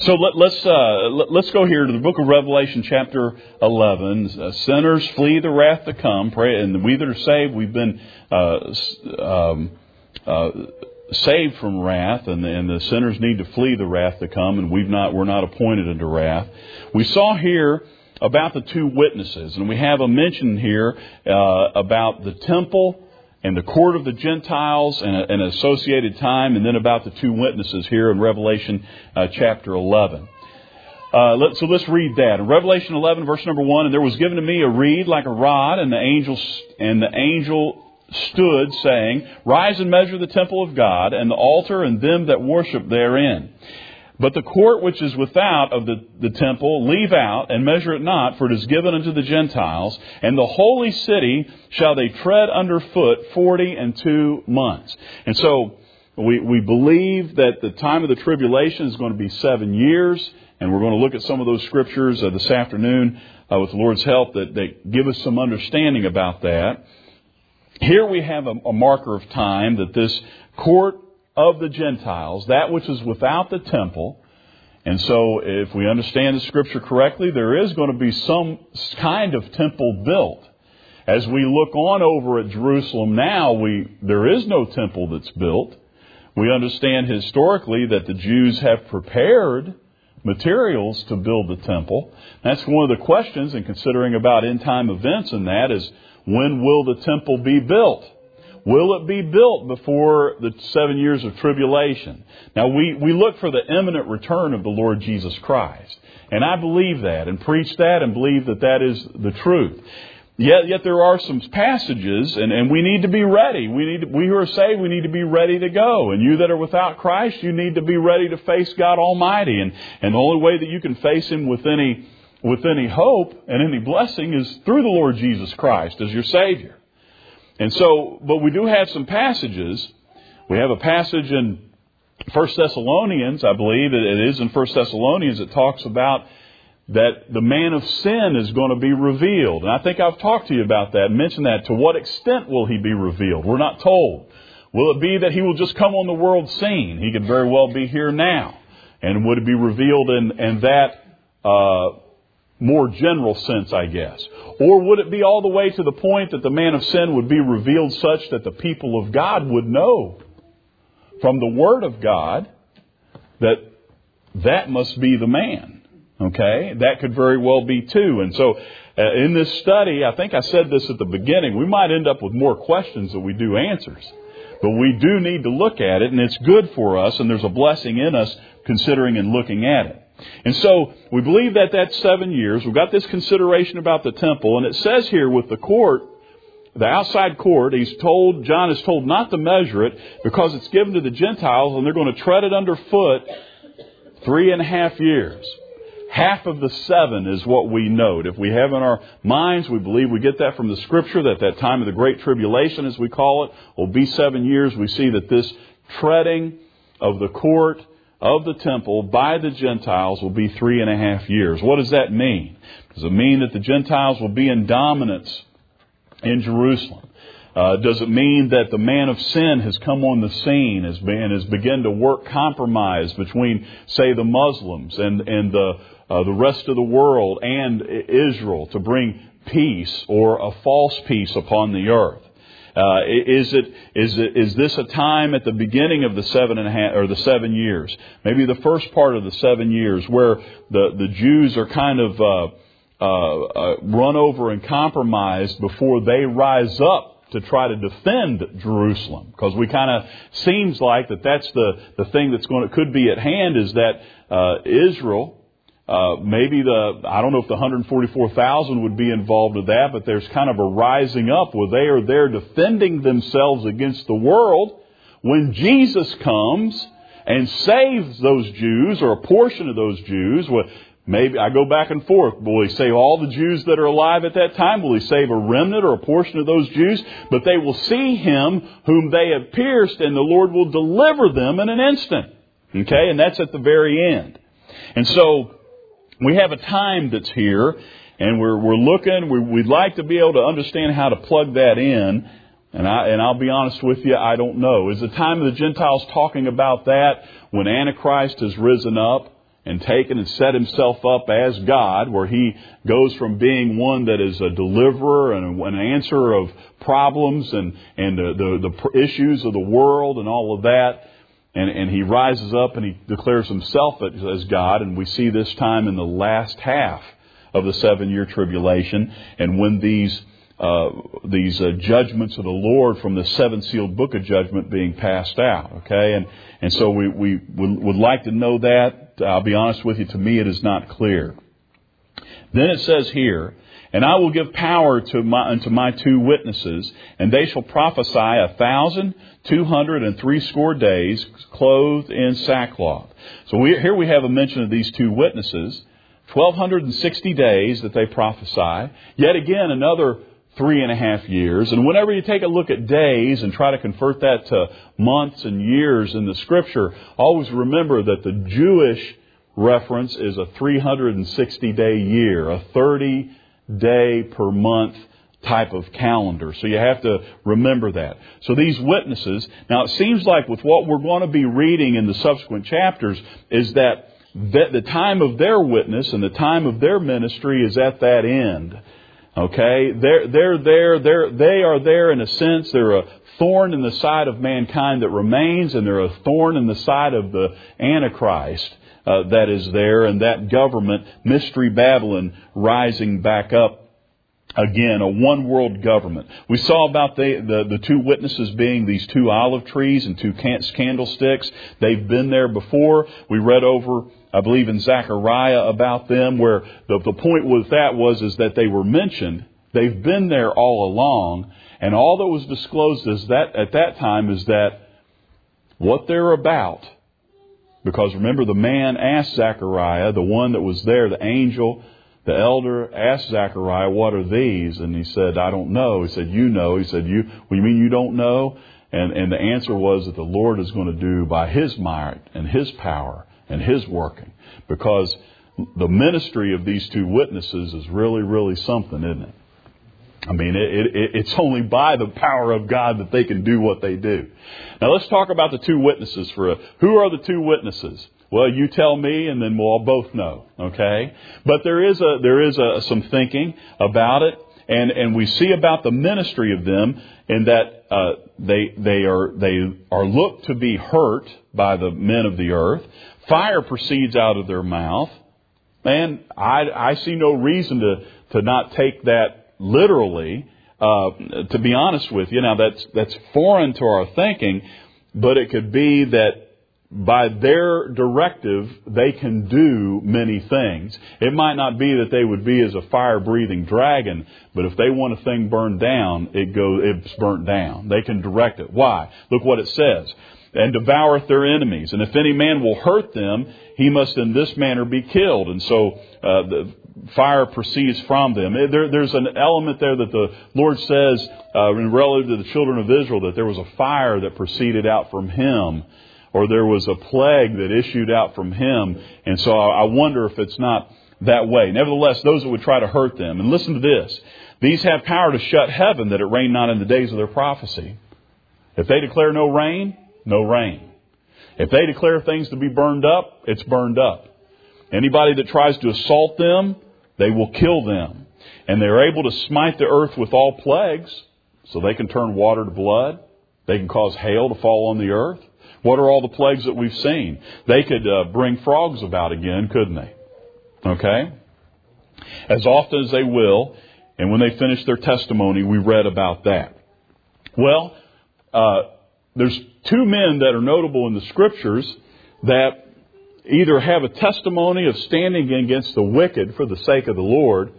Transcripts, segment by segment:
So let's go here to the book of Revelation, chapter 11. Sinners flee the wrath to come. Pray, and we that are saved, we've been saved from wrath, and the sinners need to flee the wrath to come, and we're not appointed unto wrath. We saw here about the two witnesses, and we have a mention here about the temple and the court of the Gentiles and an associated time, and then about the two witnesses here in Revelation chapter 11. So let's read that. In Revelation 11, verse number 1, "And there was given to me a reed like a rod, and the angel stood, saying, Rise and measure the temple of God, and the altar, and them that worship therein. But the court which is without of the temple leave out, and measure it not, for it is given unto the Gentiles. And the holy city shall they tread under foot 42 months. And so we believe that the time of the tribulation is going to be 7 years. And we're going to look at some of those scriptures this afternoon with the Lord's help that give us some understanding about that. Here we have a marker of time that this court of the Gentiles, that which is without the temple. And so if we understand the scripture correctly, there is going to be some kind of temple built. As we look on over at Jerusalem now, there is no temple that's built. We understand historically that the Jews have prepared materials to build the temple. That's one of the questions in considering about end time events, and that is, when will the temple be built? Will it be built before the 7 years of tribulation? Now, we look for the imminent return of the Lord Jesus Christ. And I believe that and preach that and believe that is the truth. Yet there are some passages, and we need to be ready. We who are saved, we need to be ready to go. And you that are without Christ, you need to be ready to face God Almighty. And the only way that you can face Him with any hope and any blessing is through the Lord Jesus Christ as your Savior. And so, but we do have some passages. We have a passage in 1 Thessalonians, I believe it is in 1 Thessalonians, that talks about that the man of sin is going to be revealed. And I think I've talked to you about that and mentioned that. To what extent will he be revealed? We're not told. Will it be that he will just come on the world scene? He could very well be here now. And would it be revealed in that more general sense, I guess? Or would it be all the way to the point that the man of sin would be revealed such that the people of God would know from the Word of God that must be the man? Okay? That could very well be too. And so in this study, I think I said this at the beginning, we might end up with more questions than we do answers. But we do need to look at it, and it's good for us, and there's a blessing in us considering and looking at it. And so we believe that that's 7 years. We've got this consideration about the temple. And it says here with the court, the outside court, John is told not to measure it because it's given to the Gentiles and they're going to tread it underfoot 3.5 years. Half of the 7 is what we note. If we have in our minds, we believe we get that from the Scripture, that time of the Great Tribulation, as we call it, will be 7 years. We see that this treading of the court of the temple by the Gentiles will be 3.5 years. What does that mean? Does it mean that the Gentiles will be in dominance in Jerusalem? Does it mean that the man of sin has come on the scene and has begun to work compromise between, say, the Muslims and the rest of the world and Israel to bring peace or a false peace upon the earth? Is this a time at the beginning of the 7 years? Maybe the first part of the 7 years where the Jews are kind of run over and compromised before they rise up to try to defend Jerusalem, because we kind of seems like that's the thing that's could be at hand, is that Israel. Maybe I don't know if the 144,000 would be involved with that, but there's kind of a rising up where they are there defending themselves against the world when Jesus comes and saves those Jews or a portion of those Jews. Well, maybe I go back and forth. Will He save all the Jews that are alive at that time? Will He save a remnant or a portion of those Jews? But they will see Him whom they have pierced, and the Lord will deliver them in an instant. Okay? And that's at the very end. And so we have a time that's here, and we're looking. We'd like to be able to understand how to plug that in. And I'll be honest with you, I don't know. Is the time of the Gentiles talking about that when Antichrist has risen up and taken and set himself up as God, where he goes from being one that is a deliverer and an answerer of problems and the issues of the world and all of that. And he rises up and he declares himself as God. And we see this time in the last half of the 7-year tribulation. And when these judgments of the Lord from the 7-sealed book of judgment being passed out. Okay. And so we would like to know that. I'll be honest with you, to me it is not clear. Then it says here, and I will give power unto my 2 witnesses, and they shall prophesy 1,260 days, clothed in sackcloth. So here we have a mention of these 2 witnesses, 1,260 days that they prophesy. Yet again, another 3.5 years. And whenever you take a look at days and try to convert that to months and years in the Scripture, always remember that the Jewish reference is a 360-day year, a 30-day per month type of calendar. So you have to remember that. So these witnesses, now it seems like with what we're going to be reading in the subsequent chapters is that the time of their witness and the time of their ministry is at that end. Okay, they are there in a sense. They're a thorn in the side of mankind that remains, and they're a thorn in the side of the Antichrist that is there, and that government, Mystery Babylon, rising back up again, a one-world government. We saw about the 2 witnesses being these 2 olive trees and 2 candlesticks. They've been there before. We read over, I believe, in Zechariah about them, where the point with that is that they were mentioned. They've been there all along, and all that was disclosed is that at that time is that what they're about. Because remember, the man asked Zechariah, the one that was there, the angel, the elder asked Zechariah, "What are these?" And he said, "I don't know." He said, "You know." He said, "You mean you don't know?" And the answer was that the Lord is going to do by His might and His power and His working. Because the ministry of these 2 witnesses is really, really something, isn't it? I mean, it's only by the power of God that they can do what they do. Now let's talk about the 2 witnesses who are the 2 witnesses? Well, you tell me, and then we'll all both know. Okay, but there is some thinking about it, and we see about the ministry of them in that they are looked to be hurt by the men of the earth. Fire proceeds out of their mouth, and I see no reason to not take that literally. To be honest with you, now that's foreign to our thinking, but it could be that by their directive, they can do many things. It might not be that they would be as a fire-breathing dragon, but if they want a thing burned down, it's burnt down. They can direct it. Why? Look what it says. "And devoureth their enemies. And if any man will hurt them, he must in this manner be killed." And so the fire proceeds from them. There's an element there that the Lord says in relative to the children of Israel, that there was a fire that proceeded out from Him, or there was a plague that issued out from Him. And so I wonder if it's not that way. Nevertheless, those that would try to hurt them. And listen to this. "These have power to shut heaven, that it rain not in the days of their prophecy." If they declare no rain, no rain. If they declare things to be burned up, it's burned up. Anybody that tries to assault them, they will kill them. And they're able to smite the earth with all plagues, so they can turn water to blood. They can cause hail to fall on the earth. What are all the plagues that we've seen? They could bring frogs about again, couldn't they? Okay? As often as they will, and when they finish their testimony, we read about that. Well, there's 2 men that are notable in the Scriptures that either have a testimony of standing against the wicked for the sake of the Lord,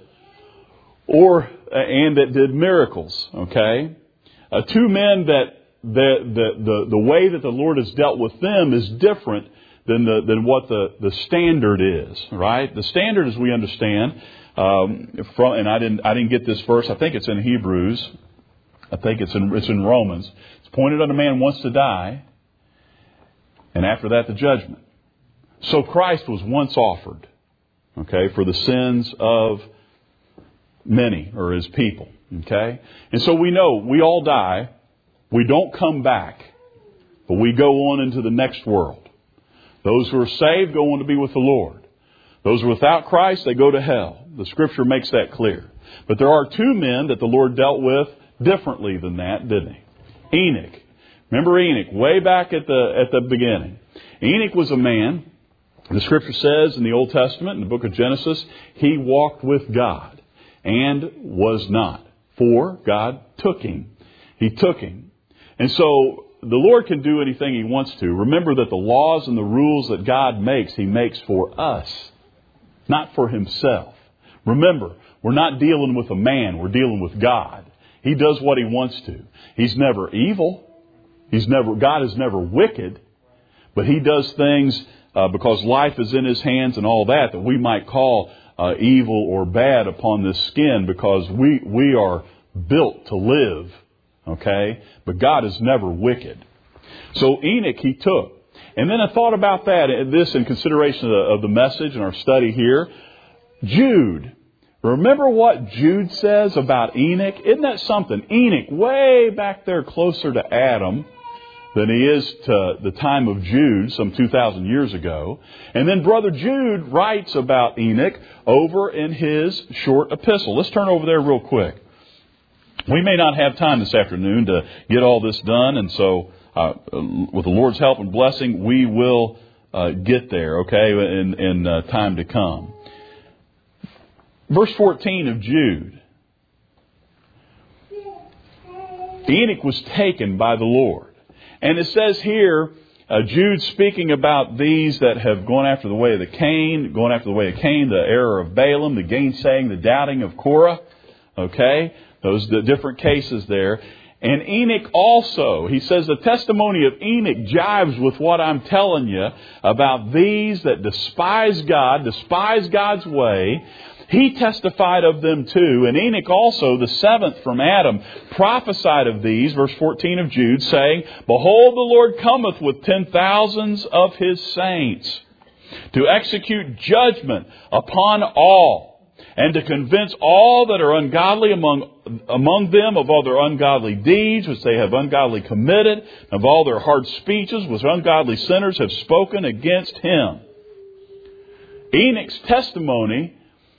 and that did miracles. Okay? 2 men that the way that the Lord has dealt with them is different than what the standard is, right? The standard, as we understand, and I didn't get this verse. I think it's in Hebrews. I think it's in Romans. It's pointed on a man wants to die, and after that the judgment. So Christ was once offered, okay, for the sins of many, or His people, okay? And so we know we all die. We don't come back, but we go on into the next world. Those who are saved go on to be with the Lord. Those without Christ, they go to hell. The Scripture makes that clear. But there are two men that the Lord dealt with differently than that, didn't He? Enoch. Remember Enoch, way back at the beginning. Enoch was a man, the Scripture says in the Old Testament, in the book of Genesis, he walked with God and was not. For God took him. He took him. And so the Lord can do anything He wants to. Remember that the laws and the rules that God makes, He makes for us, not for Himself. Remember, we're not dealing with a man, we're dealing with God. He does what He wants to. He's never evil. God is never wicked. But He does things because life is in His hands and all that we might call evil or bad upon this skin, because we are built to live. Okay? But God is never wicked. So Enoch He took. And then I thought about this in consideration of the message and our study here. Jude. Remember what Jude says about Enoch? Isn't that something? Enoch, way back there closer to Adam than he is to the time of Jude, some 2,000 years ago. And then Brother Jude writes about Enoch over in his short epistle. Let's turn over there real quick. We may not have time this afternoon to get all this done, and so with the Lord's help and blessing, we will get there, okay, in time to come. Verse 14 of Jude. Enoch was taken by the Lord. And it says here, Jude speaking about these that have gone after the way of Cain, the error of Balaam, the gainsaying, the doubting of Korah. Okay? Those the different cases there. And Enoch also, he says the testimony of Enoch jives with what I'm telling you about these that despise God, despise God's way. He testified of them too. And Enoch also, the seventh from Adam, prophesied of these, verse 14 of Jude, saying, Behold, the Lord cometh with 10,000s of His saints to execute judgment upon all, and to convince all that are ungodly among them of all their ungodly deeds, which they have ungodly committed, of all their hard speeches, which ungodly sinners have spoken against Him. Enoch's testimony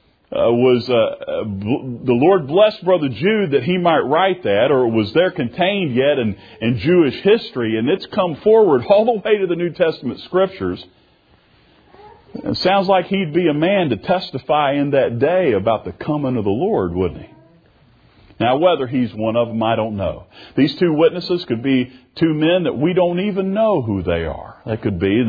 the Lord blessed Brother Jude that he might write that, or it was there contained yet in Jewish history, and it's come forward all the way to the New Testament Scriptures. It sounds like he'd be a man to testify in that day about the coming of the Lord, wouldn't he? Now, whether he's one of them, I don't know. These two witnesses could be two men that we don't even know who they are. That could be.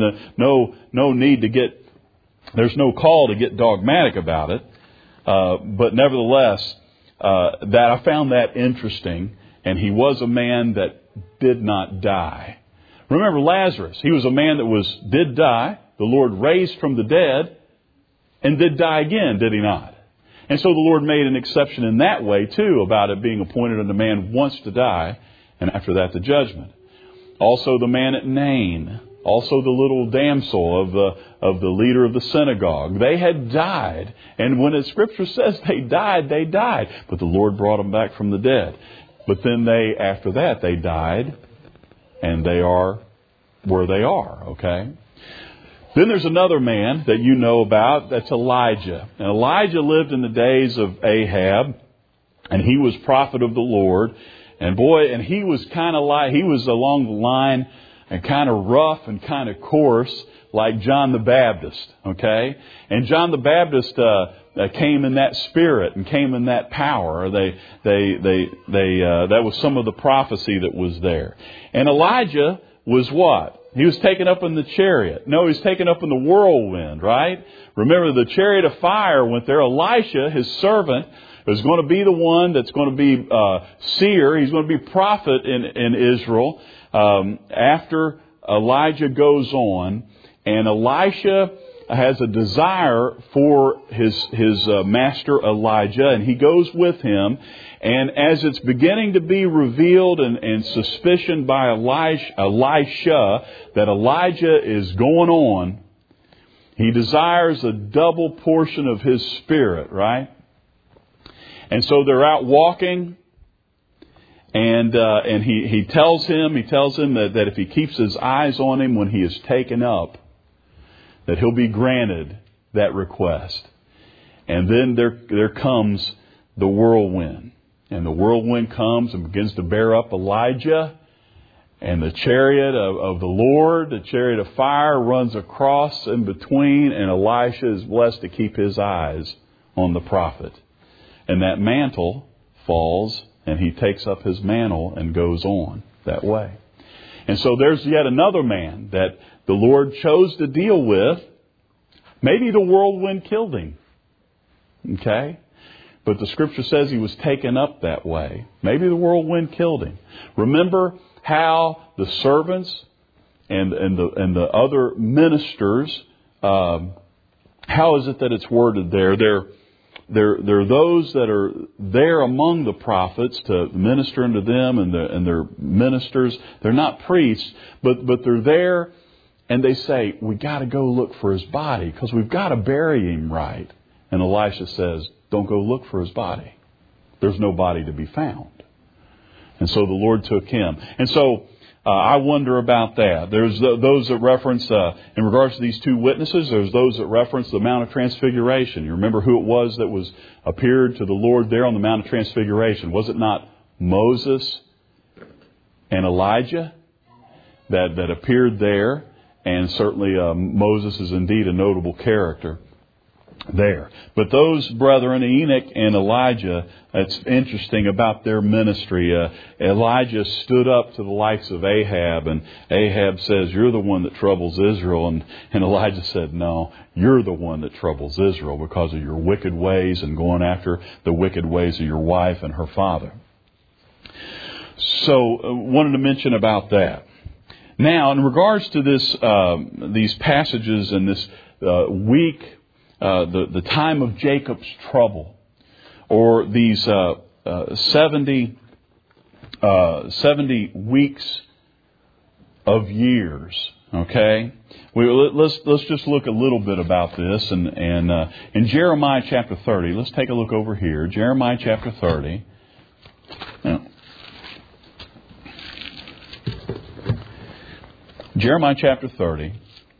There's no call to get dogmatic about it. But nevertheless, that I found that interesting. And he was a man that did not die. Remember Lazarus. He was a man that did die. The Lord raised from the dead and did die again, did He not? And so the Lord made an exception in that way too, about it being appointed unto man once to die, and after that the judgment. Also the man at Nain, also the little damsel of the leader of the synagogue. They had died. And when the Scripture says they died, they died. But the Lord brought them back from the dead. But then after that, they died. And they are where they are. Okay? Then there's another man that you know about. That's Elijah. And Elijah lived in the days of Ahab. And he was prophet of the Lord. And he was he was along the line and kind of rough and kind of coarse, like John the Baptist, okay? And John the Baptist came in that spirit and came in that power. That was some of the prophecy that was there. And Elijah was what? He was taken up in the chariot. No, he was taken up in the whirlwind, right? Remember, the chariot of fire went there. Elisha, his servant, is going to be the one that's going to be seer. He's going to be prophet in Israel. After Elijah goes on, and Elisha has a desire for his master Elijah, and he goes with him. And as it's beginning to be revealed and suspicion by Elisha that Elijah is going on, he desires a double portion of his spirit, right? And so they're out walking. And he tells him that if he keeps his eyes on him when he is taken up, that he'll be granted that request. And then there comes the whirlwind. And the whirlwind comes and begins to bear up Elijah. And the chariot of the Lord, the chariot of fire, runs across in between. And Elisha is blessed to keep his eyes on the prophet. And that mantle falls, and he takes up his mantle and goes on that way. And so there's yet another man that the Lord chose to deal with. Maybe the whirlwind killed him. Okay? But the Scripture says he was taken up that way. Maybe the whirlwind killed him. Remember how the servants and the other ministers, how is it that it's worded there? They're those that are there among the prophets to minister unto them, and they're ministers. They're not priests, but they're there, and they say, we got to go look for his body because we've got to bury him right. And Elisha says, don't go look for his body. There's no body to be found. And so the Lord took him. And so I wonder about that. There's those that reference, in regards to these two witnesses, there's those that reference the Mount of Transfiguration. You remember who it was that was appeared to the Lord there on the Mount of Transfiguration? Was it not Moses and Elijah that appeared there? And certainly Moses is indeed a notable character there. But those brethren, Enoch and Elijah, it's interesting about their ministry. Elijah stood up to the likes of Ahab, and Ahab says, you're the one that troubles Israel. And Elijah said, no, you're the one that troubles Israel because of your wicked ways and going after the wicked ways of your wife and her father. So wanted to mention about that. Now, in regards to this, these passages and this week, the time of Jacob's trouble, or these 70 weeks of years. Okay, let's just look a little bit about this, and in Jeremiah chapter 30, let's take a look over here. Jeremiah chapter 30. Now, Jeremiah chapter 30.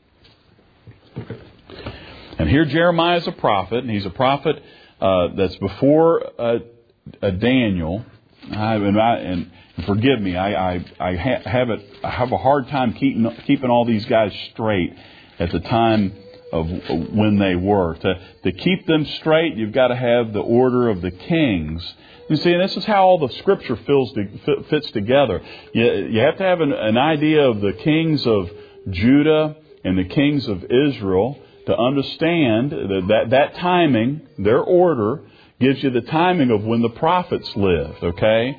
And here Jeremiah is a prophet, and he's a prophet that's before Daniel. And forgive me, I have a hard time keeping all these guys straight at the time of when they were. To keep them straight, you've got to have the order of the kings. You see, and this is how all the Scripture fits together. You have to have an idea of the kings of Judah and the kings of Israel to understand that timing, their order, gives you the timing of when the prophets lived. Okay,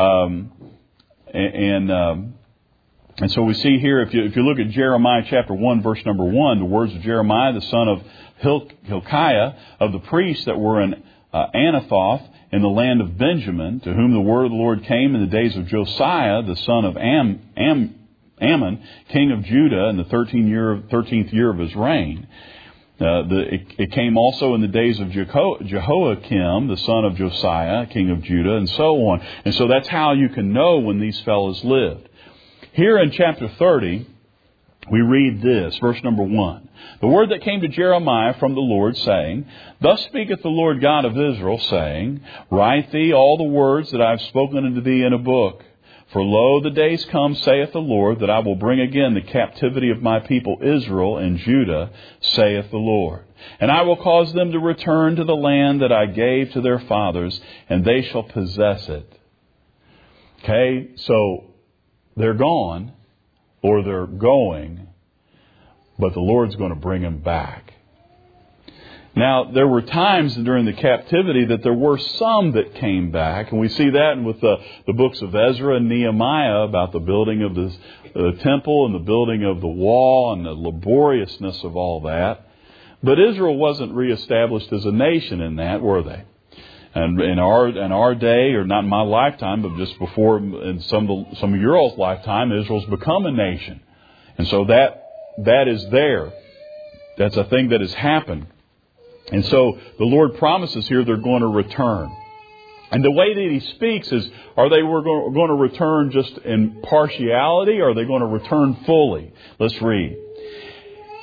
and so we see here, if you look at Jeremiah chapter 1, verse number 1, the words of Jeremiah, the son of Hilkiah, of the priests that were in Anathoth in the land of Benjamin, to whom the word of the Lord came in the days of Josiah, the son of Ammon, king of Judah, in the 13th year of his reign. It came also in the days of Jehoiakim, the son of Josiah, king of Judah, and so on. And so that's how you can know when these fellows lived. Here in chapter 30, we read this, verse number 1. The word that came to Jeremiah from the Lord, saying, Thus speaketh the Lord God of Israel, saying, Write thee all the words that I have spoken unto thee in a book. For lo, the days come, saith the Lord, that I will bring again the captivity of my people Israel and Judah, saith the Lord. And I will cause them to return to the land that I gave to their fathers, and they shall possess it. Okay, so they're gone, or they're going, but the Lord's going to bring them back. Now, there were times during the captivity that there were some that came back. And we see that with the books of Ezra and Nehemiah about the building of the temple and the building of the wall and the laboriousness of all that. But Israel wasn't reestablished as a nation in that, were they? And in our day, or not in my lifetime, but just before in some of your all's lifetime, Israel's become a nation. And so that is there. That's a thing that has happened. And so the Lord promises here they're going to return. And the way that He speaks is, are they going to return just in partiality, or are they going to return fully? Let's read.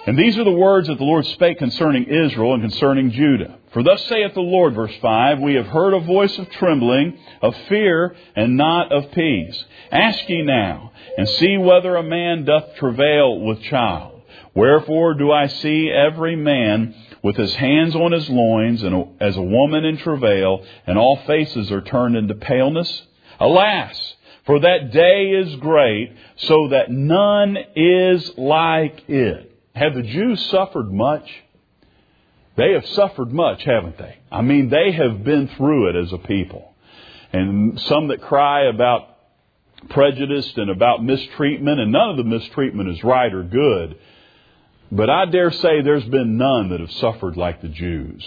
And these are the words that the Lord spake concerning Israel and concerning Judah. For thus saith the Lord, verse 5, We have heard a voice of trembling, of fear, and not of peace. Ask ye now, and see whether a man doth travail with child. Wherefore do I see every man with his hands on his loins, and as a woman in travail, and all faces are turned into paleness? Alas! For that day is great, so that none is like it. Have the Jews suffered much? They have suffered much, haven't they? I mean, they have been through it as a people. And some that cry about prejudice and about mistreatment, and none of the mistreatment is right or good. But I dare say there's been none that have suffered like the Jews.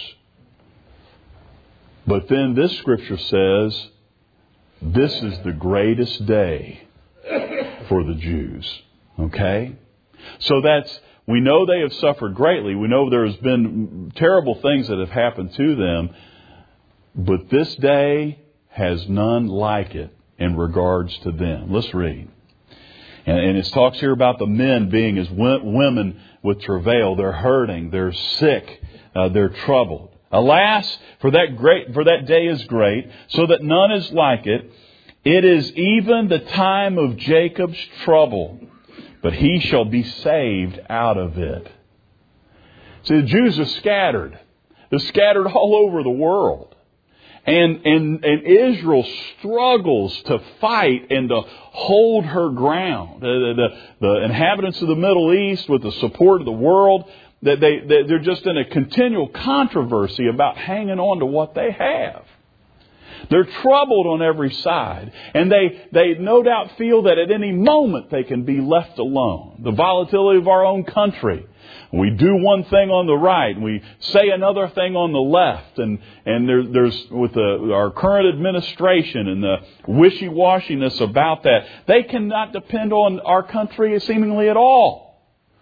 But then this scripture says, this is the greatest day for the Jews. Okay? So we know they have suffered greatly. We know there's been terrible things that have happened to them. But this day has none like it in regards to them. Let's read. And it talks here about the men being as women with travail. They're hurting. They're sick. They're troubled. Alas, for that day is great, so that none is like it. It is even the time of Jacob's trouble, but he shall be saved out of it. See, the Jews are scattered. They're scattered all over the world. And Israel struggles to fight and to hold her ground. The inhabitants of the Middle East, with the support of the world, they're just in a continual controversy about hanging on to what they have. They're troubled on every side. And they no doubt feel that at any moment they can be left alone. The volatility of our own country. We do one thing on the right, and we say another thing on the left, and there's with our current administration and the wishy-washiness about that, they cannot depend on our country seemingly at all.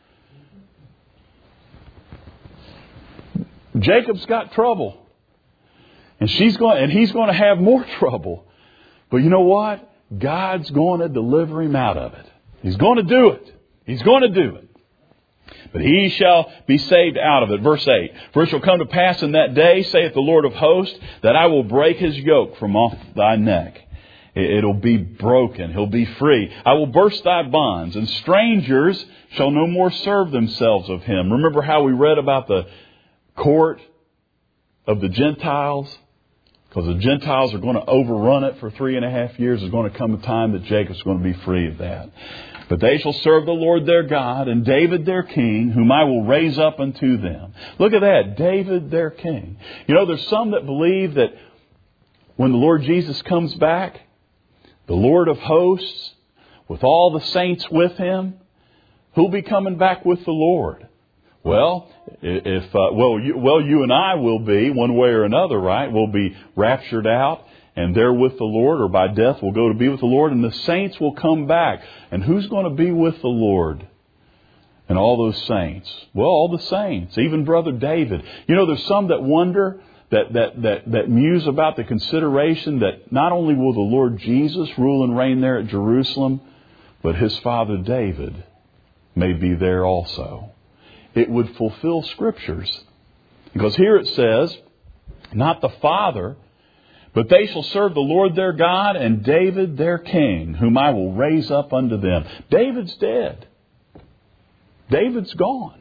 Jacob's got trouble, and he's going to have more trouble. But you know what? God's going to deliver him out of it. He's going to do it. He's going to do it. But he shall be saved out of it. Verse 8. For it shall come to pass in that day, saith the Lord of hosts, that I will break his yoke from off thy neck. It'll be broken. He'll be free. I will burst thy bonds, and strangers shall no more serve themselves of him. Remember how we read about the court of the Gentiles? Because the Gentiles are going to overrun it for 3.5 years. There's going to come a time that Jacob's going to be free of that. But they shall serve the Lord their God, and David their king, whom I will raise up unto them. Look at that, David their king. You know, there's some that believe that when the Lord Jesus comes back, the Lord of hosts, with all the saints with him, who'll be coming back with the Lord? Well, you and I will be, one way or another, right? We'll be raptured out. And there with the Lord, or by death, we'll go to be with the Lord. And the saints will come back. And who's going to be with the Lord? And all those saints. Well, all the saints. Even Brother David. You know, there's some that wonder, that muse about the consideration that not only will the Lord Jesus rule and reign there at Jerusalem, but his father David may be there also. It would fulfill Scriptures. Because here it says, not the Father, but they shall serve the Lord their God and David their king, whom I will raise up unto them. David's dead. David's gone.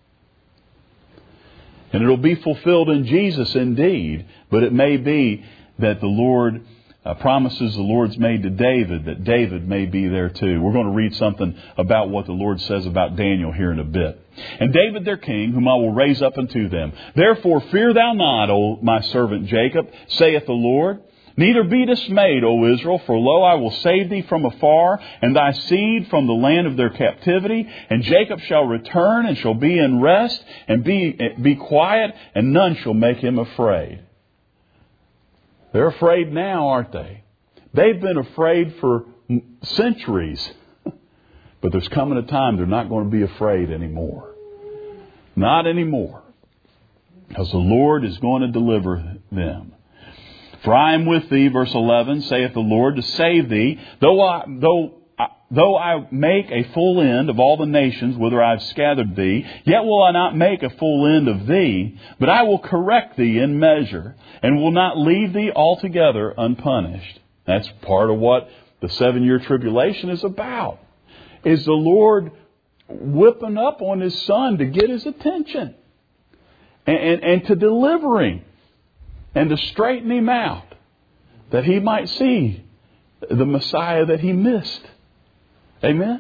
And it'll be fulfilled in Jesus indeed. But it may be that the Lord promises the Lord's made to David, that David may be there too. We're going to read something about what the Lord says about Daniel here in a bit. And David their king, whom I will raise up unto them. Therefore fear thou not, O my servant Jacob, saith the Lord. Neither be dismayed, O Israel, for lo, I will save thee from afar, and thy seed from the land of their captivity. And Jacob shall return, and shall be in rest, and be quiet, and none shall make him afraid. They're afraid now, aren't they? They've been afraid for centuries. But there's coming a time they're not going to be afraid anymore. Not anymore. Because the Lord is going to deliver them. For I am with thee, verse 11, saith the Lord, to save thee, though though I make a full end of all the nations whither I have scattered thee, yet will I not make a full end of thee, but I will correct thee in measure, and will not leave thee altogether unpunished. That's part of what the 7-year tribulation is about. Is the Lord whipping up on His Son to get His attention. And to deliver Him. And to straighten Him out. That He might see the Messiah that He missed. Amen?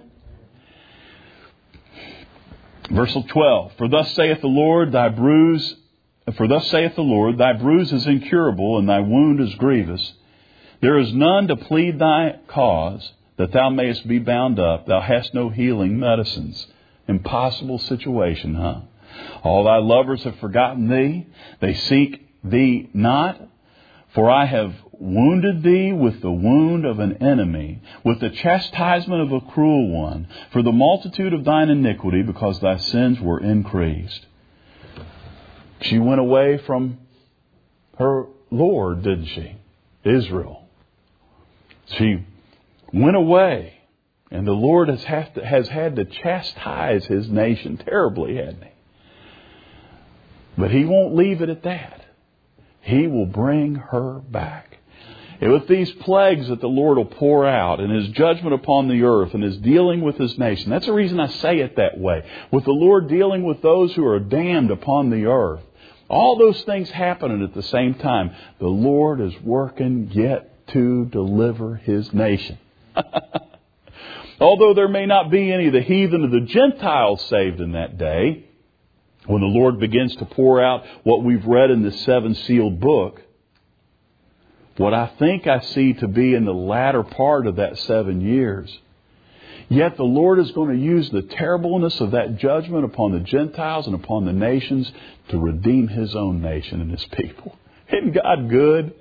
Verse 12. For thus saith the Lord, thy bruise is incurable, and thy wound is grievous. There is none to plead thy cause, that thou mayest be bound up. Thou hast no healing medicines. Impossible situation, huh? All thy lovers have forgotten thee. They seek thee not. For I have wounded thee with the wound of an enemy, with the chastisement of a cruel one, for the multitude of thine iniquity, because thy sins were increased. She went away from her Lord, didn't she? Israel. She went away, and the Lord has had to chastise His nation terribly, hasn't He? But He won't leave it at that. He will bring her back. And with these plagues that the Lord will pour out, and His judgment upon the earth, and His dealing with His nation. That's the reason I say it that way. With the Lord dealing with those who are damned upon the earth. All those things happening at the same time. The Lord is working yet to deliver His nation. Although there may not be any of the heathen or the Gentiles saved in that day, when the Lord begins to pour out what we've read in this 7-sealed book, what I think I see to be in the latter part of that 7 years, yet the Lord is going to use the terribleness of that judgment upon the Gentiles and upon the nations to redeem His own nation and His people. Isn't God good?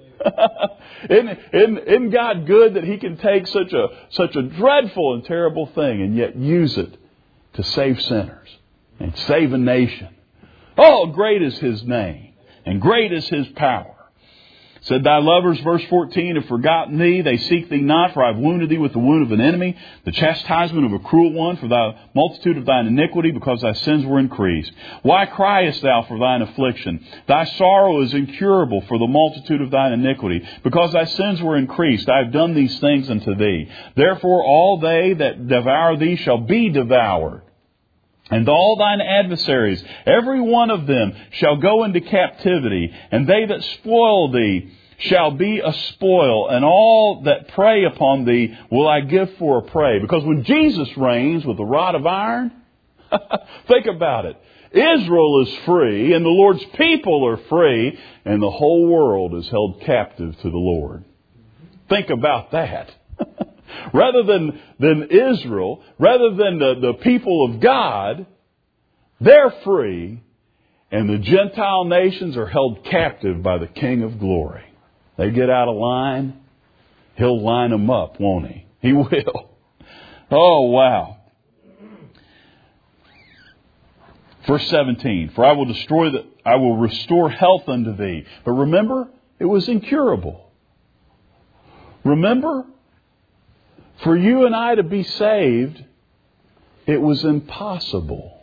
Isn't God good that He can take such a dreadful and terrible thing and yet use it to save sinners and save a nation? Oh, great is His name and great is His power. Said thy lovers, verse 14, have forgotten thee. They seek thee not, for I have wounded thee with the wound of an enemy, the chastisement of a cruel one, for the multitude of thine iniquity, because thy sins were increased. Why criest thou for thine affliction? Thy sorrow is incurable for the multitude of thine iniquity, because thy sins were increased. I have done these things unto thee. Therefore all they that devour thee shall be devoured. And all thine adversaries, every one of them, shall go into captivity. And they that spoil thee shall be a spoil. And all that prey upon thee will I give for a prey. Because when Jesus reigns with a rod of iron, think about it. Israel is free, and the Lord's people are free, and the whole world is held captive to the Lord. Think about that. Rather than Israel, rather than the people of God, they're free, and the Gentile nations are held captive by the King of Glory. They get out of line, He'll line them up, won't He? He will. Oh, wow. Verse 17, for I will restore health unto thee. But remember, it was incurable. Remember? For you and I to be saved, it was impossible.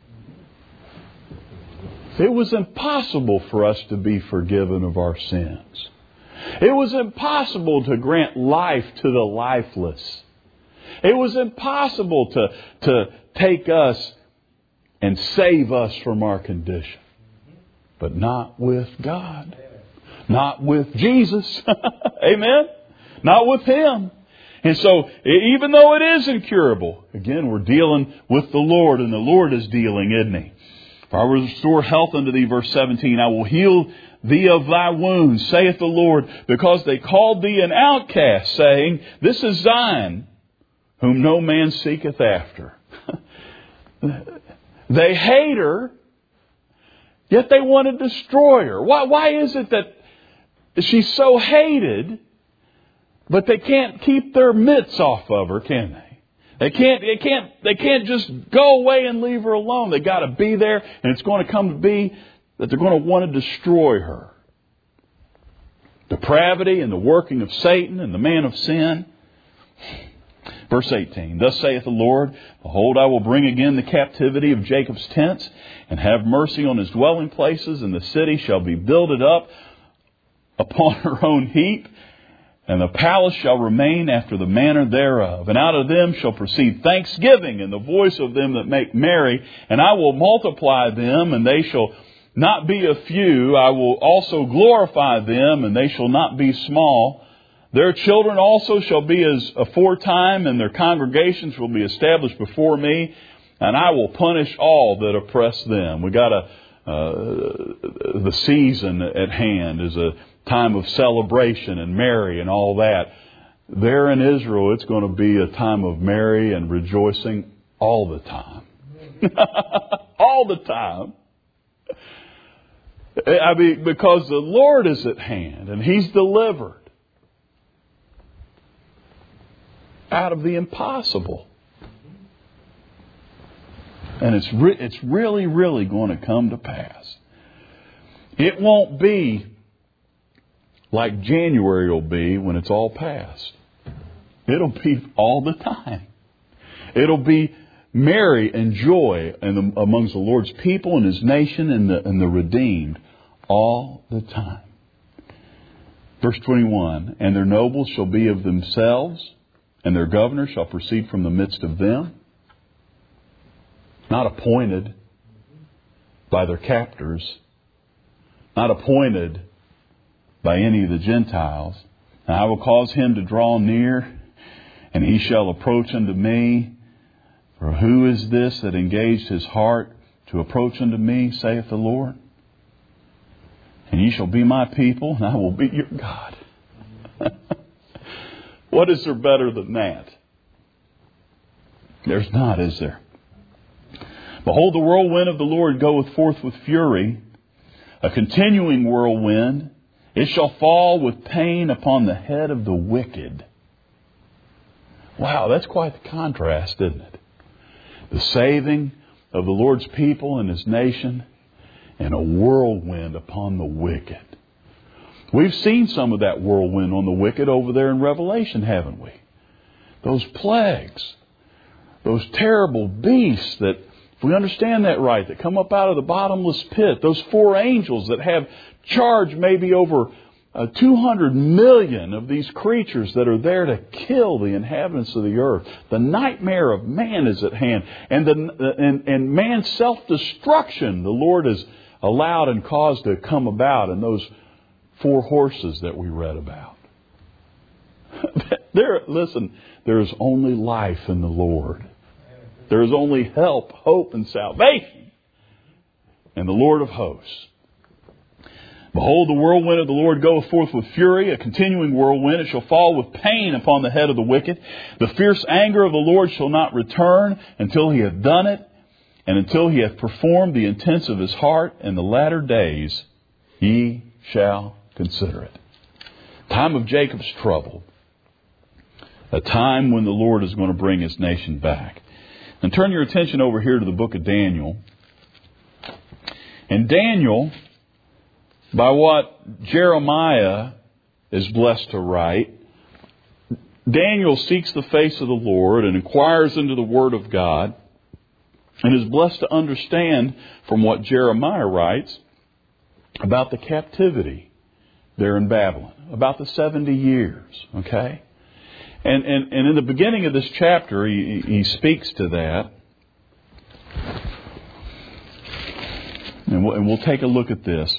It was impossible for us to be forgiven of our sins. It was impossible to grant life to the lifeless. It was impossible to take us and save us from our condition. But not with God. Not with Jesus. Amen? Not with Him. And so, even though it is incurable, again, we're dealing with the Lord, and the Lord is dealing, isn't He? For I will restore health unto thee, verse 17. I will heal thee of thy wounds, saith the Lord, because they called thee an outcast, saying, this is Zion, whom no man seeketh after. They hate her, yet they want to destroy her. Why is it that she's so hated, but they can't keep their mitts off of her, can they? They can't just go away and leave her alone. They got to be there, and it's going to come to be that they're going to want to destroy her. Depravity and the working of Satan and the man of sin. Verse 18, Thus saith the Lord, Behold, I will bring again the captivity of Jacob's tents, and have mercy on his dwelling places, and the city shall be builded up upon her own heap, and the palace shall remain after the manner thereof. And out of them shall proceed thanksgiving, and the voice of them that make merry. And I will multiply them, and they shall not be a few. I will also glorify them, and they shall not be small. Their children also shall be as aforetime, and their congregations will be established before me. And I will punish all that oppress them. We got the season at hand is a time of celebration and merry and all that. There in Israel, it's going to be a time of merry and rejoicing all the time. All the time. I mean, because the Lord is at hand and He's delivered out of the impossible. And it's really, really going to come to pass. It won't be like January will be when it's all past. It'll be all the time. It'll be merry and joy amongst the Lord's people and His nation and the redeemed all the time. Verse 21, And their nobles shall be of themselves, and their governors shall proceed from the midst of them. Not appointed by their captors, not appointed by any of the Gentiles. And I will cause him to draw near, and he shall approach unto me. For who is this that engaged his heart to approach unto me, saith the Lord? And ye shall be my people, and I will be your God. What is there better than that? There's not, is there? Behold, the whirlwind of the Lord goeth forth with fury, a continuing whirlwind. It shall fall with pain upon the head of the wicked. Wow, that's quite the contrast, isn't it? The saving of the Lord's people and His nation, and a whirlwind upon the wicked. We've seen some of that whirlwind on the wicked over there in Revelation, haven't we? Those plagues, those terrible beasts that, if we understand that right, that come up out of the bottomless pit. Those 4 angels that have charge maybe over 200 million of these creatures that are there to kill the inhabitants of the earth. The nightmare of man is at hand. And man's self-destruction the Lord has allowed and caused to come about in those 4 horses that we read about. Listen, there is only life in the Lord. There is only help, hope, and salvation in the Lord of hosts. Behold, the whirlwind of the Lord goeth forth with fury, a continuing whirlwind. It shall fall with pain upon the head of the wicked. The fierce anger of the Lord shall not return until He hath done it, and until He hath performed the intents of His heart. In the latter days ye shall consider it. Time of Jacob's trouble. A time when the Lord is going to bring His nation back. And turn your attention over here to the book of Daniel. And Daniel, by what Jeremiah is blessed to write, Daniel seeks the face of the Lord and inquires into the Word of God, and is blessed to understand from what Jeremiah writes about the captivity there in Babylon, about the 70 years, okay? And in the beginning of this chapter, he speaks to that. And we'll take a look at this.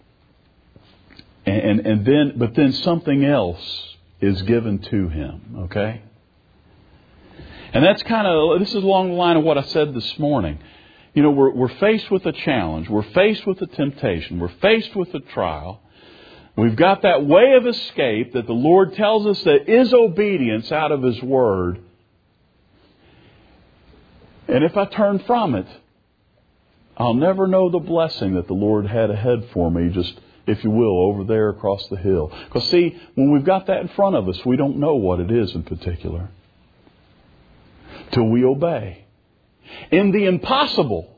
But then something else is given to him, okay? And that's this is along the line of what I said this morning. You know, we're faced with a challenge. We're faced with a temptation. We're faced with a trial. We've got that way of escape that the Lord tells us that is obedience out of His Word. And if I turn from it, I'll never know the blessing that the Lord had ahead for me, just, if you will, over there across the hill. Because see, when we've got that in front of us, we don't know what it is in particular till we obey. In the impossible,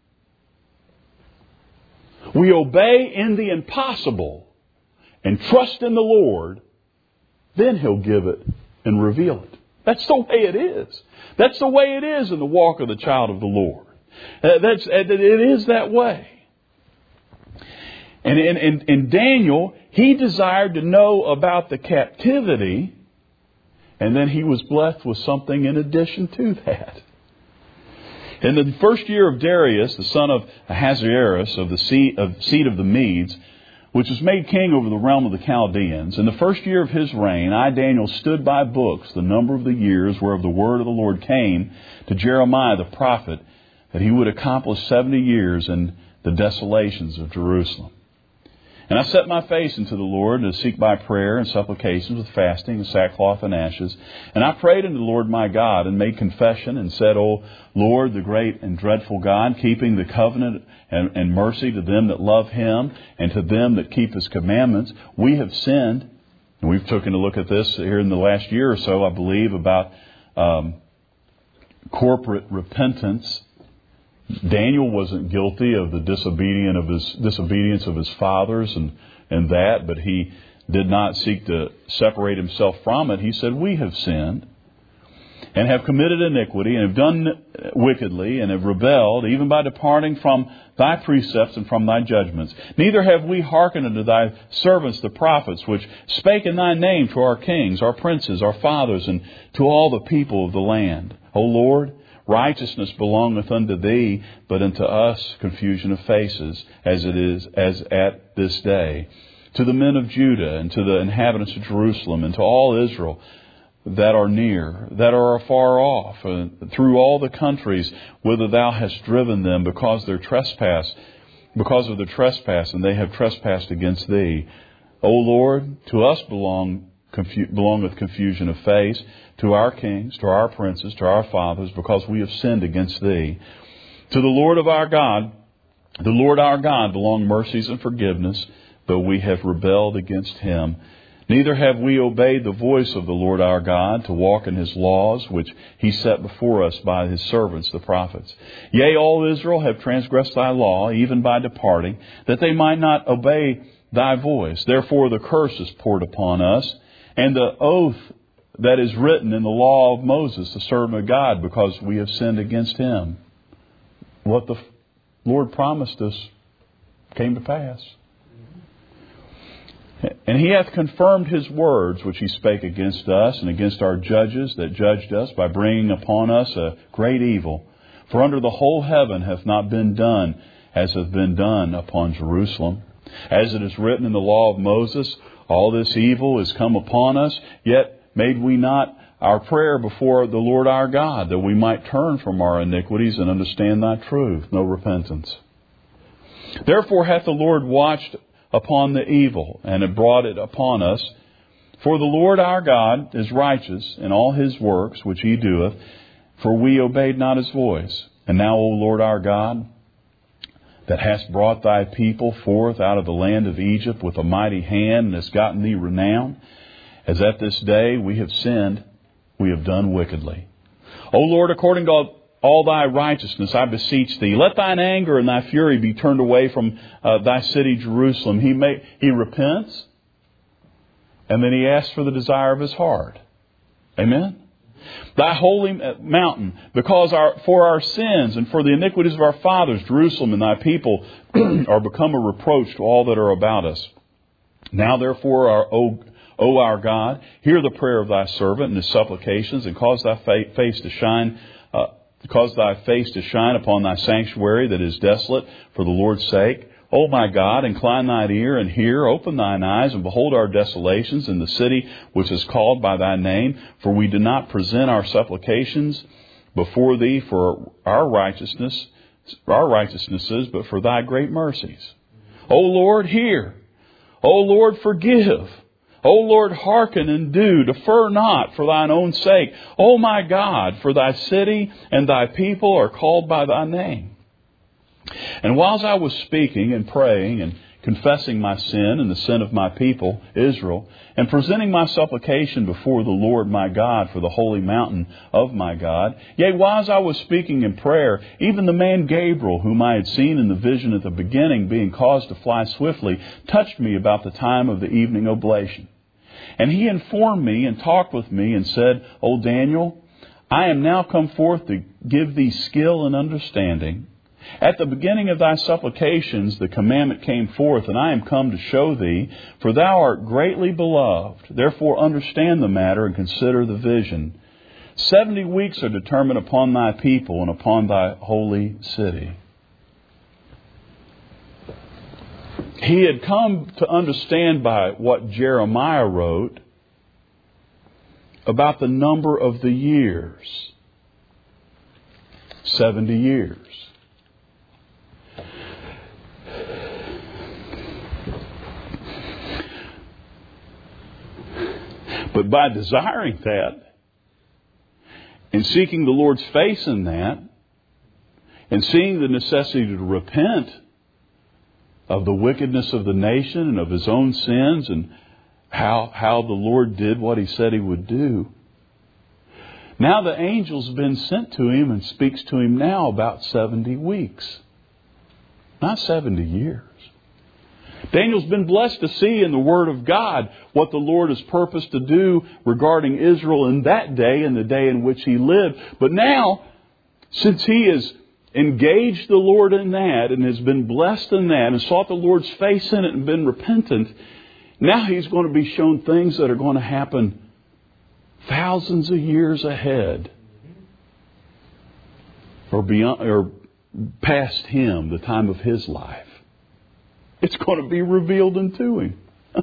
we obey in the impossible and trust in the Lord, then He'll give it and reveal it That's the way it is. That's the way it is in the walk of the child of the Lord. It is that way. And in Daniel, he desired to know about the captivity, and then he was blessed with something in addition to that. In the first year of Darius, the son of Ahasuerus, of the seed of the Medes, which was made king over the realm of the Chaldeans, in the first year of his reign, I, Daniel, stood by books the number of the years whereof the word of the Lord came to Jeremiah the prophet, that he would accomplish 70 years in the desolations of Jerusalem. And I set my face unto the Lord to seek by prayer and supplications with fasting and sackcloth and ashes. And I prayed unto the Lord my God and made confession and said, O Lord, the great and dreadful God, keeping the covenant and mercy to them that love Him and to them that keep His commandments, we have sinned. And we've taken a look at this here in the last year or so, I believe, about corporate repentance. Daniel wasn't guilty of the disobedience of his fathers and that, but he did not seek to separate himself from it. He said, we have sinned and have committed iniquity and have done wickedly and have rebelled, even by departing from thy precepts and from thy judgments. Neither have we hearkened unto thy servants the prophets, which spake in thy name to our kings, our princes, our fathers, and to all the people of the land. O Lord, righteousness belongeth unto thee, but unto us confusion of faces, as at this day. To the men of Judah, and to the inhabitants of Jerusalem, and to all Israel that are near, that are afar off, through all the countries whither thou hast driven them, because of their trespass, and they have trespassed against thee. O Lord, to us belongeth confusion of face, to our kings, to our princes, to our fathers, because we have sinned against thee. To the Lord our God belong mercies and forgiveness, but we have rebelled against Him. Neither have we obeyed the voice of the Lord our God to walk in His laws, which He set before us by His servants, the prophets. Yea, all Israel have transgressed thy law, even by departing, that they might not obey thy voice. Therefore the curse is poured upon us, and the oath that is written in the law of Moses, the servant of God, because we have sinned against Him. What the Lord promised us came to pass. And He hath confirmed His words, which He spake against us and against our judges that judged us, by bringing upon us a great evil. For under the whole heaven hath not been done as hath been done upon Jerusalem. As it is written in the law of Moses, all this evil is come upon us, yet made we not our prayer before the Lord our God, that we might turn from our iniquities and understand thy truth. No repentance. Therefore hath the Lord watched upon the evil, and have brought it upon us. For the Lord our God is righteous in all His works which He doeth, for we obeyed not His voice. And now, O Lord our God, that hast brought thy people forth out of the land of Egypt with a mighty hand, and hast gotten thee renown, as at this day we have sinned, we have done wickedly. O Lord, according to all thy righteousness, I beseech thee, let thine anger and thy fury be turned away from thy city Jerusalem. He repents, and then he asks for the desire of his heart. Amen? Thy holy mountain, because for our sins and for the iniquities of our fathers, Jerusalem and thy people are become a reproach to all that are about us. Now therefore, O our God, hear the prayer of thy servant and his supplications, and cause thy face to shine. Cause thy face to shine upon thy sanctuary that is desolate, for the Lord's sake. O my God, incline thine ear and hear. Open thine eyes and behold our desolations in the city which is called by thy name. For we do not present our supplications before thee for our righteousnesses, but for thy great mercies. O Lord, hear. O Lord, forgive. O Lord, hearken and do. Defer not for thine own sake. O my God, for thy city and thy people are called by thy name. And whilst I was speaking and praying and confessing my sin and the sin of my people, Israel, and presenting my supplication before the Lord my God for the holy mountain of my God, yea, whilst I was speaking in prayer, even the man Gabriel, whom I had seen in the vision at the beginning, being caused to fly swiftly, touched me about the time of the evening oblation. And he informed me and talked with me and said, O Daniel, I am now come forth to give thee skill and understanding. At the beginning of thy supplications the commandment came forth, and I am come to show thee, for thou art greatly beloved. Therefore understand the matter and consider the vision. 70 weeks are determined upon thy people and upon thy holy city. He had come to understand by what Jeremiah wrote about the number of the years. 70 years. But by desiring that, and seeking the Lord's face in that, and seeing the necessity to repent of the wickedness of the nation and of his own sins and how the Lord did what He said He would do, now the angel's been sent to him and speaks to him now about 70 weeks. Not 70 years. Daniel's been blessed to see in the Word of God what the Lord has purposed to do regarding Israel in that day and the day in which he lived. But now, since he has engaged the Lord in that and has been blessed in that and sought the Lord's face in it and been repentant, now he's going to be shown things that are going to happen thousands of years ahead or beyond or past him, the time of his life. It's going to be revealed unto him.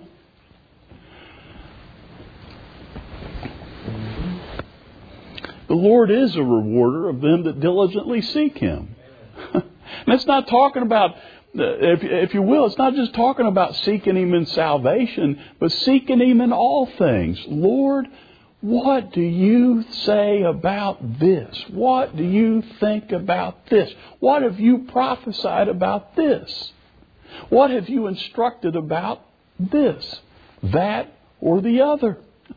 The Lord is a rewarder of them that diligently seek Him. And it's not talking about, if you will, it's not just talking about seeking Him in salvation, but seeking Him in all things. Lord, what do you say about this? What do you think about this? What have you prophesied about this? What have you instructed about this, that, or the other?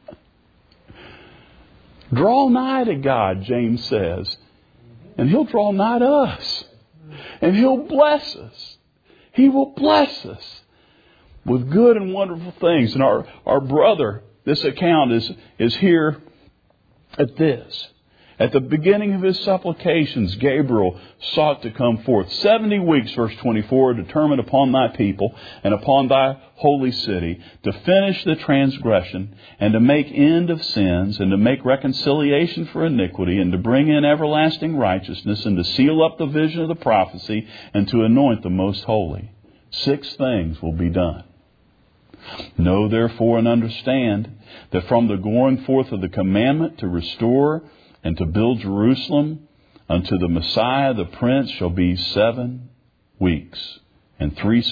Draw nigh to God, James says, and He'll draw nigh to us. And He'll bless us. He will bless us with good and wonderful things. And our brother, this account is here at this. At the beginning of his supplications, Gabriel sought to come forth. 70 weeks, verse 24, are determined upon thy people and upon thy holy city to finish the transgression and to make end of sins and to make reconciliation for iniquity and to bring in everlasting righteousness and to seal up the vision of the prophecy and to anoint the most holy. 6 things will be done. Know therefore and understand that from the going forth of the commandment to restore and to build Jerusalem unto the Messiah the Prince shall be 7 weeks and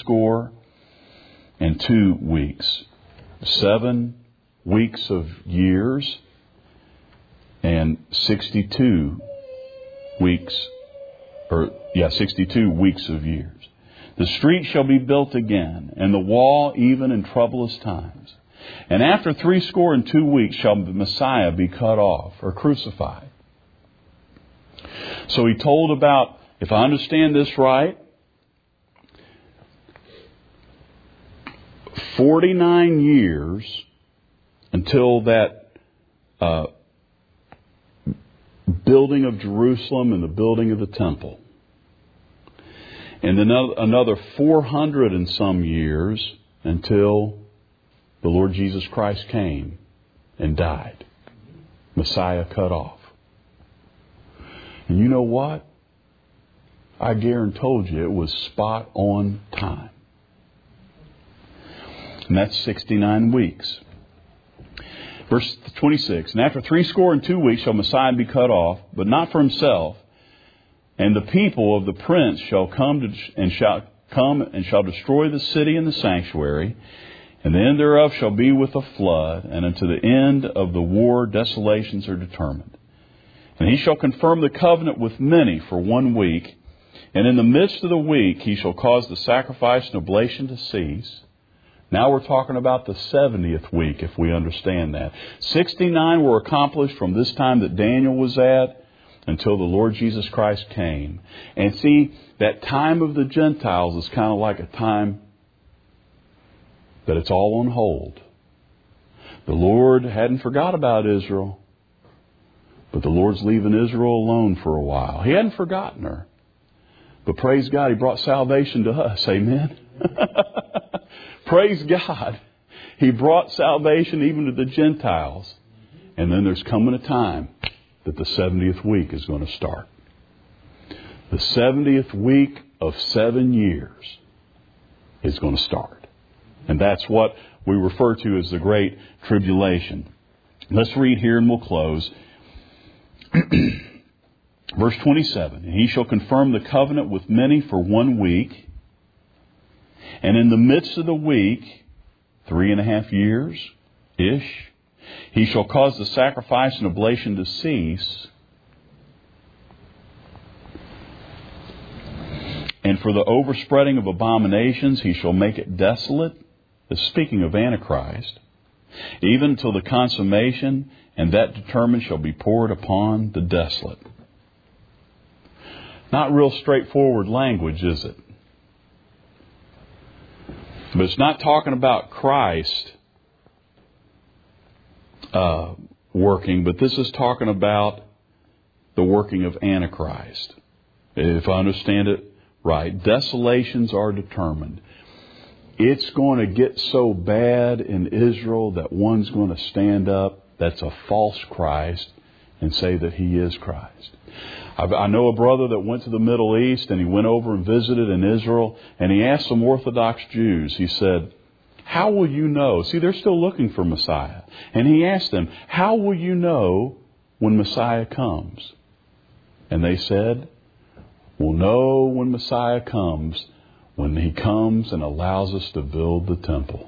62 weeks. 7 weeks of years and 62 weeks, 62 weeks of years. The street shall be built again, and the wall even in troublous times. And after 62 weeks shall the Messiah be cut off or crucified. So he told about, if I understand this right, 49 years until that building of Jerusalem and the building of the temple. And then another 400 and some years until the Lord Jesus Christ came and died. Messiah cut off. And you know what? I told you it was spot on time. And that's 69 weeks. Verse 26. And after 62 weeks shall Messiah be cut off, but not for himself. And the people of the prince shall come and shall destroy the city and the sanctuary. And the end thereof shall be with a flood, and unto the end of the war desolations are determined. And he shall confirm the covenant with many for 1 week. And in the midst of the week he shall cause the sacrifice and oblation to cease. Now we're talking about the 70th week, if we understand that. 69 were accomplished from this time that Daniel was at until the Lord Jesus Christ came. And see, that time of the Gentiles is kind of like a time that it's all on hold. The Lord hadn't forgot about Israel. But the Lord's leaving Israel alone for a while. He hadn't forgotten her. But praise God, He brought salvation to us. Amen. Praise God. He brought salvation even to the Gentiles. And then there's coming a time that the 70th week is going to start. The 70th week of 7 years is going to start. And that's what we refer to as the Great Tribulation. Let's read here and we'll close. Verse 27. And He shall confirm the covenant with many for 1 week. And in the midst of the week, 3.5 years-ish, He shall cause the sacrifice and oblation to cease. And for the overspreading of abominations, He shall make it desolate. Speaking of Antichrist. Even until the consummation, and that determined shall be poured upon the desolate. Not real straightforward language, is it? But it's not talking about Christ working, but this is talking about the working of Antichrist. If I understand it right, desolations are determined. It's going to get so bad in Israel that one's going to stand up that's a false Christ and say that he is Christ. I know a brother that went to the Middle East and he went over and visited in Israel and he asked some Orthodox Jews, he said, how will you know? See, they're still looking for Messiah. And he asked them, how will you know when Messiah comes? And they said, we'll know when Messiah comes when He comes and allows us to build the temple.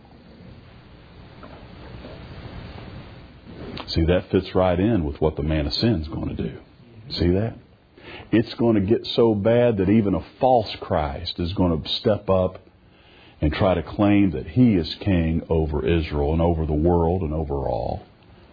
See, that fits right in with what the man of sin is going to do. See that? It's going to get so bad that even a false Christ is going to step up and try to claim that he is king over Israel and over the world and over all.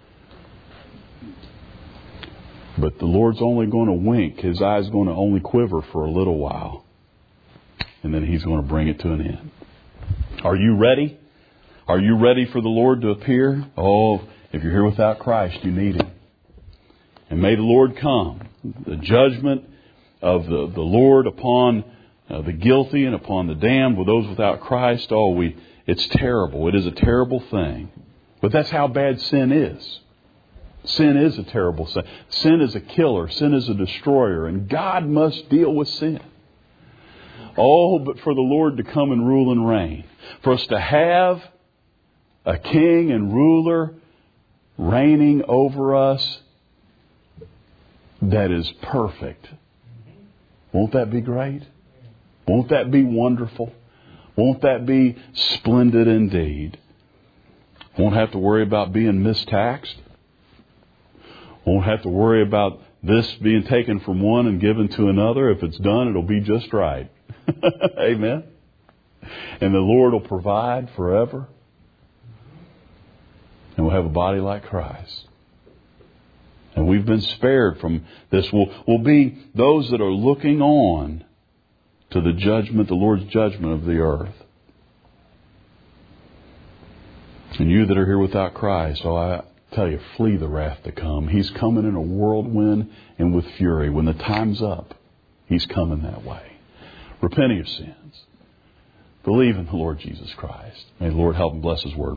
But the Lord's only going to wink. His eye's going to only quiver for a little while. And then He's going to bring it to an end. Are you ready? Are you ready for the Lord to appear? Oh, if you're here without Christ, you need Him. And may the Lord come. The judgment of the Lord upon the guilty and upon the damned, with those without Christ. Oh, it's terrible. It is a terrible thing. But that's how bad sin is. Sin is a terrible sin. Sin is a killer. Sin is a destroyer. And God must deal with sin. Oh, but for the Lord to come and rule and reign. For us to have a king and ruler reigning over us that is perfect. Won't that be great? Won't that be wonderful? Won't that be splendid indeed? Won't have to worry about being mistaxed. Won't have to worry about this being taken from one and given to another. If it's done, it'll be just right. Amen. And the Lord will provide forever. And we'll have a body like Christ. And we've been spared from this. We'll be those that are looking on to the judgment, the Lord's judgment of the earth. And you that are here without Christ, oh, I tell you, flee the wrath to come. He's coming in a whirlwind and with fury. When the time's up, He's coming that way. Repent of your sins. Believe in the Lord Jesus Christ. May the Lord help and bless His word.